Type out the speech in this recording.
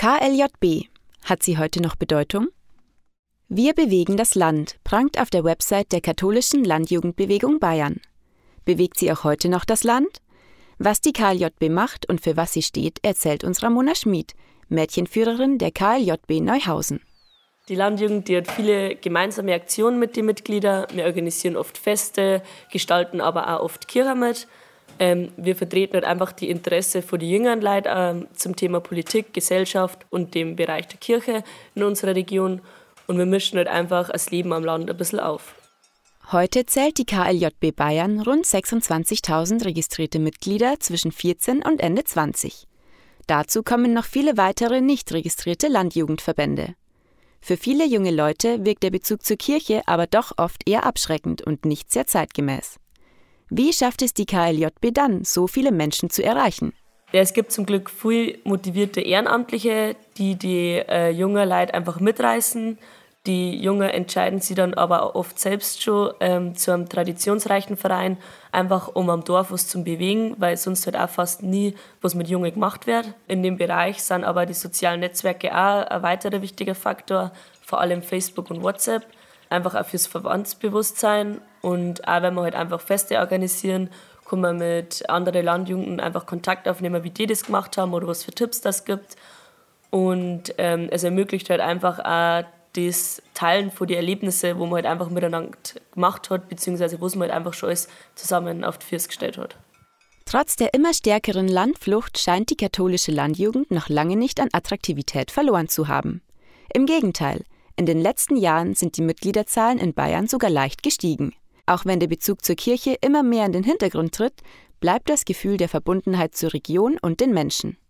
KLJB. Hat sie heute noch Bedeutung? Wir bewegen das Land prangt auf der Website der katholischen Landjugendbewegung Bayern. Bewegt sie auch heute noch das Land? Was die KLJB macht und für was sie steht, erzählt uns Ramona Schmid, Mädchenführerin der KLJB Neuhausen. Die Landjugend, die hat viele gemeinsame Aktionen mit den Mitgliedern. Wir organisieren oft Feste, gestalten aber auch oft Kirche mit. Wir vertreten halt einfach die Interesse von den jüngeren Leuten zum Thema Politik, Gesellschaft und dem Bereich der Kirche in unserer Region. Und wir mischen halt einfach das Leben am Land ein bisschen auf. Heute zählt die KLJB Bayern rund 26.000 registrierte Mitglieder zwischen 14 und Ende 20. Dazu kommen noch viele weitere nicht registrierte Landjugendverbände. Für viele junge Leute wirkt der Bezug zur Kirche aber doch oft eher abschreckend und nicht sehr zeitgemäß. Wie schafft es die KLJB dann, so viele Menschen zu erreichen? Ja, es gibt zum Glück viele motivierte Ehrenamtliche, die jungen Leute einfach mitreißen. Die Jungen entscheiden sich dann aber auch oft selbst schon zu einem traditionsreichen Verein, einfach um am Dorf was zu bewegen, weil sonst halt auch fast nie was mit Jungen gemacht wird. In dem Bereich sind aber die sozialen Netzwerke auch ein weiterer wichtiger Faktor, vor allem Facebook und WhatsApp, einfach auch fürs Verbandsbewusstsein. Und auch wenn wir halt einfach Feste organisieren, kann man mit anderen Landjugenden einfach Kontakt aufnehmen, wie die das gemacht haben oder was für Tipps das gibt. Und es ermöglicht halt einfach auch das Teilen von den Erlebnissen, wo man halt einfach miteinander gemacht hat, beziehungsweise wo man halt einfach schon alles zusammen auf die Füße gestellt hat. Trotz der immer stärkeren Landflucht scheint die katholische Landjugend noch lange nicht an Attraktivität verloren zu haben. Im Gegenteil, in den letzten Jahren sind die Mitgliederzahlen in Bayern sogar leicht gestiegen. Auch wenn der Bezug zur Kirche immer mehr in den Hintergrund tritt, bleibt das Gefühl der Verbundenheit zur Region und den Menschen.